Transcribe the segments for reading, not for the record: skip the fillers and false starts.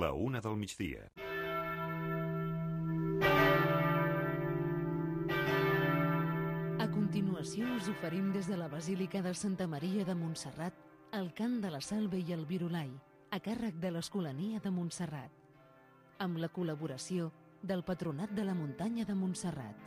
La una del migdia. A continuació us oferim des de la Basílica de Santa Maria de Montserrat el cant de la Salve i el Virulai, a càrrec de l'Escolania de Montserrat, amb la col·laboració del Patronat de la Muntanya de Montserrat.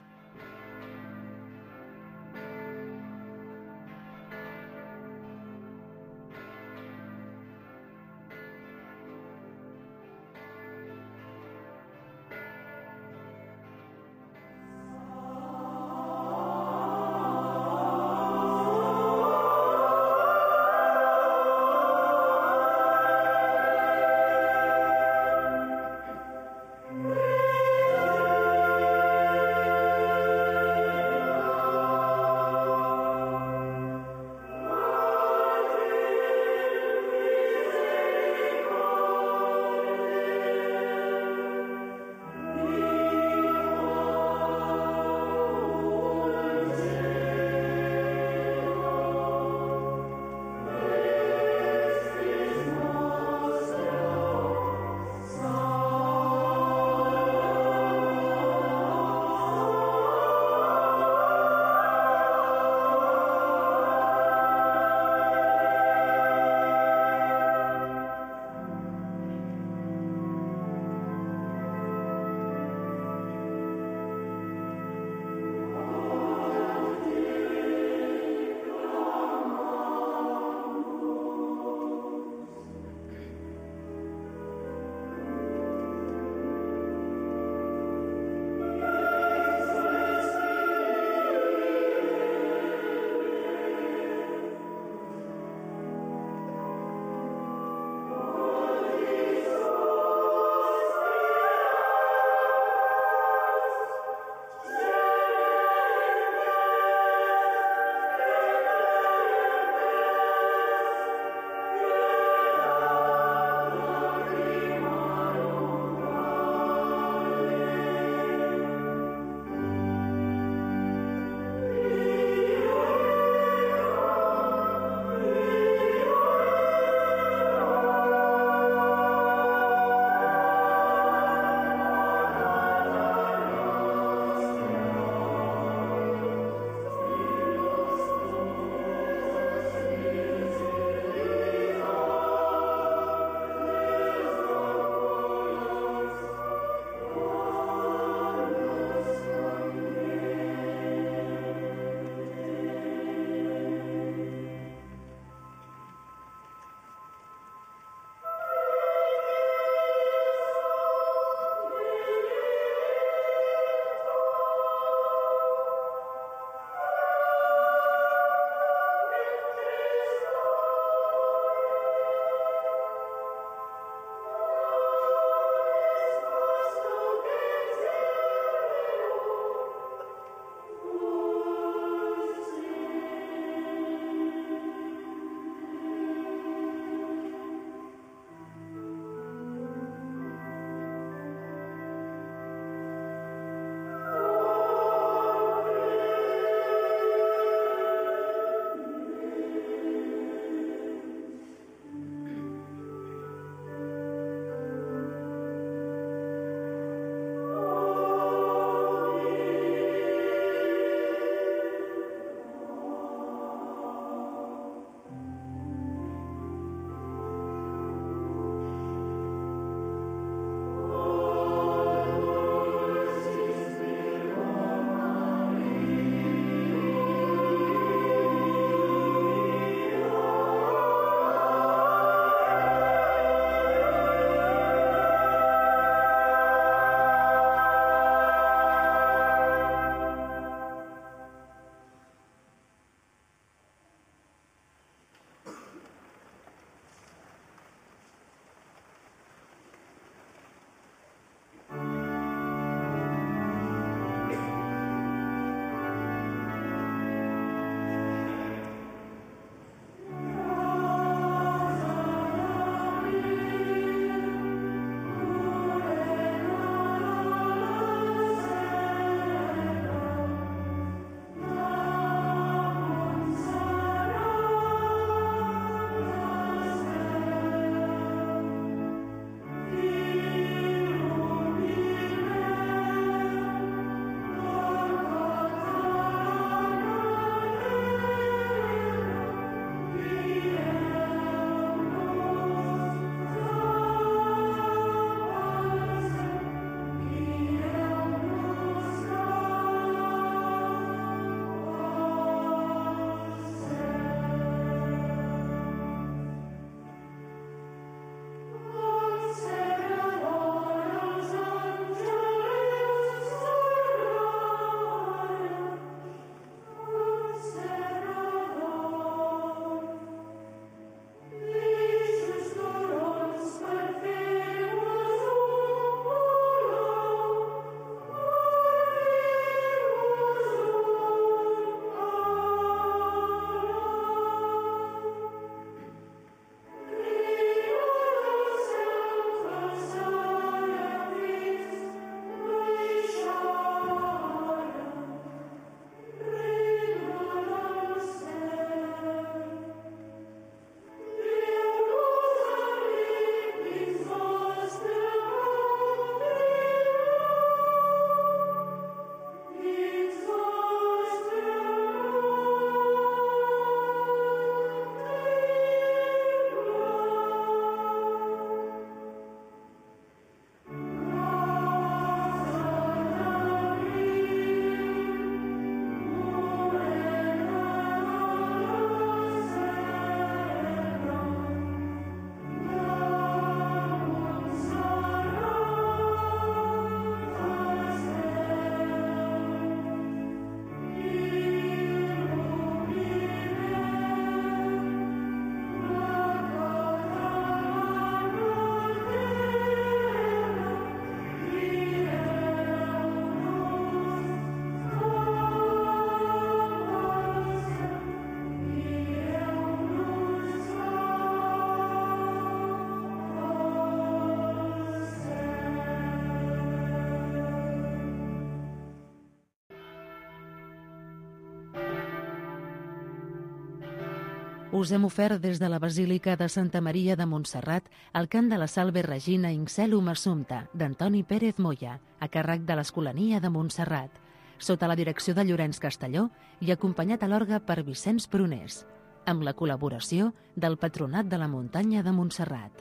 Us hem ofert des de la Basílica de Santa Maria de Montserrat el cant de la Salve Regina in Caelum Assumpta d'Antoni Pérez Moya, a càrrec de l'Escolania de Montserrat, sota la direcció de Llorenç Castelló i acompanyat a l'orgue per Vicenç Prunés, amb la col·laboració del Patronat de la Muntanya de Montserrat.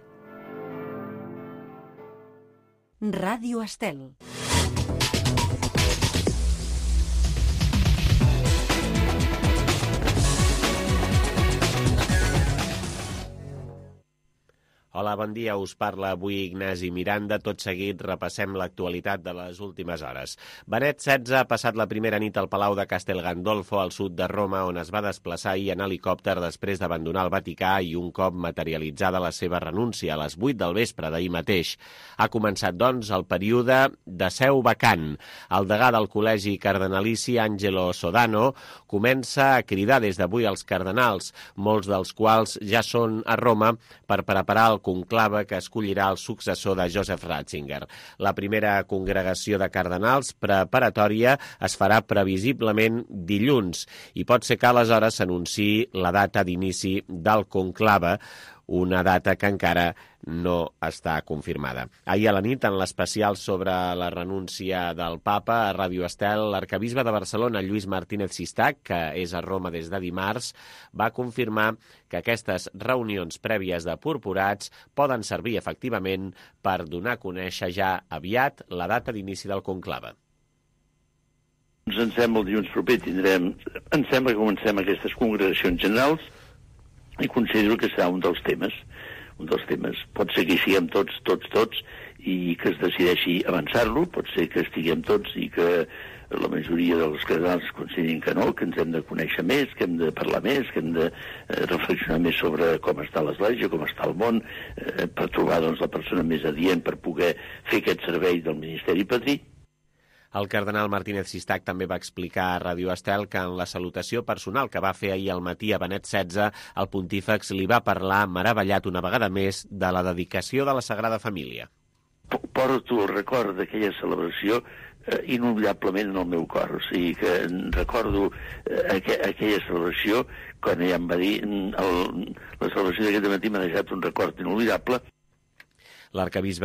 Ràdio Estel. Hola, bon dia. Us parla avui Ignasi Miranda. Tot seguit repassem l'actualitat de les últimes hores. Benet XVI ha passat la primera nit al Palau de Castel Gandolfo, al sud de Roma, on es va desplaçar ahir en helicòpter després d'abandonar el Vaticà i un cop materialitzada la seva renúncia a les 8 del vespre d'ahir mateix. Ha començat, doncs, el període de seu vacant. El degà del Col·legi Cardenalici, Angelo Sodano, comença a cridar des d'avui als cardenals, molts dels quals ja són a Roma per preparar el conclave que escollirà el successor de Joseph Ratzinger. La primera congregació de cardenals preparatòria es farà previsiblement dilluns i pot ser que aleshores s'anunciï la data d'inici del conclave, una data que encara no està confirmada. Ahir a la nit, en l'especial sobre la renúncia del papa a Ràdio Estel, l'arquebisbe de Barcelona, Lluís Martínez Sistac, que és a Roma des de dimarts, va confirmar que aquestes reunions prèvies de purpurats poden servir efectivament per donar a conèixer ja aviat la data d'inici del conclave. Ens sembla el dilluns proper em sembla que comencem aquestes congregacions generals i considero que serà un dels temes. Pot ser que hi siguem tots, i que es decideixi avançar-lo, pot ser que estiguem tots i que la majoria dels cardenals considerin que no, que ens hem de conèixer més, que hem de parlar més, que hem de reflexionar més sobre com està l'Església, com està el món, per trobar la persona més adient per poder fer aquest servei del ministeri padrí. El cardenal Martínez Sistac també va explicar a Ràdio Estel que en la salutació personal que va fer ahir al matí a Benet XVI, el pontífex li va parlar, meravellat una vegada més, de la dedicació de la Sagrada Família. Porto el record d'aquella celebració inolvidablement en el meu cor. O sigui que recordo aquella celebració, quan ella em va dir la celebració d'aquest matí m'ha deixat un record inolvidable. L'arquebisbe